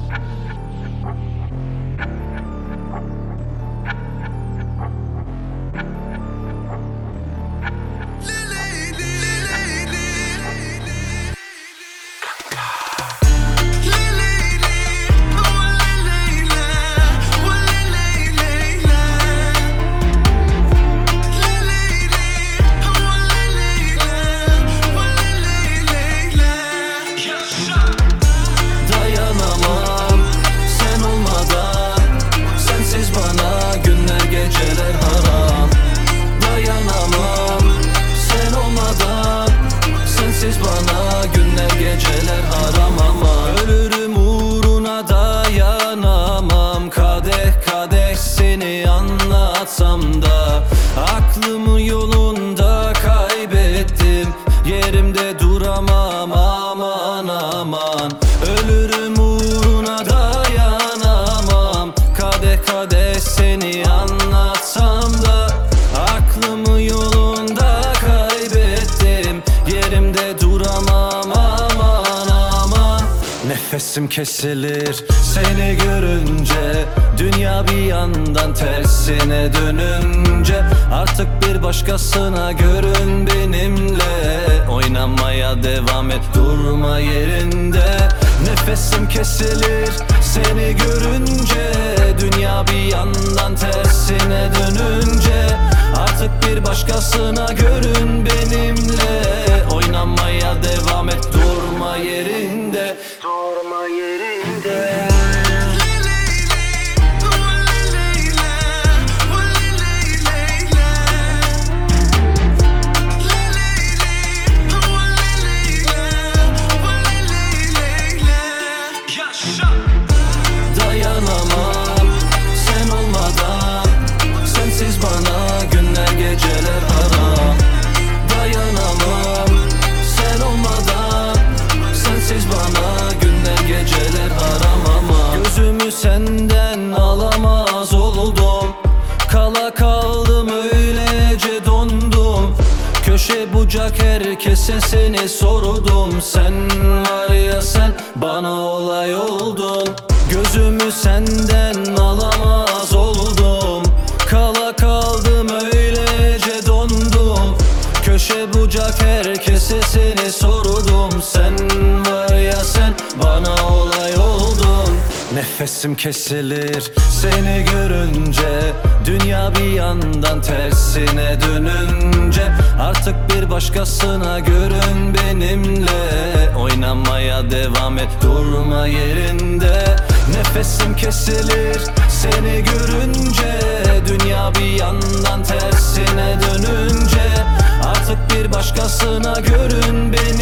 Da aklımı yolunda kaybettim, yerimde duramam, aman aman. Ölürüm uğruna dayanamam, kadeh kadeh seni anlatsam da aklımı yolunda kaybettim, yerimde duramam, aman aman. Nefesim kesilir seni görünce, dünya bir yandan tersine dönünce. Artık bir başkasına görün benimle, oynamaya devam et, durma yerinde. Nefesim kesilir seni görünce, dünya bir yandan tersine dönünce. Artık bir başkasına görün benimle, oynamaya devam et, durma yerinde. Durma yerinde. Dayanamam sen olmadan, sensiz bana günler geceler haram. Dayanamam sen olmadan, sensiz bana günler geceler haram. Ama gözümü senden alamaz oldum, kala kaldım öylece dondum. Köşe bucak herkese seni sordum, sen var ya sen bana olay oldun. Gözümü senden alamaz oldum, kala kaldım öylece dondum. Köşe bucak herkese seni sordum, sen var ya sen bana olay oldun. Nefesim kesilir seni görünce, dünya bir yandan tersine dönünce. Artık bir başkasına görün benimle, oynamaya devam et, durma yerinde. Nefesim kesilir seni görünce, dünya bir yandan tersine dönünce. Artık bir başkasına görün beni.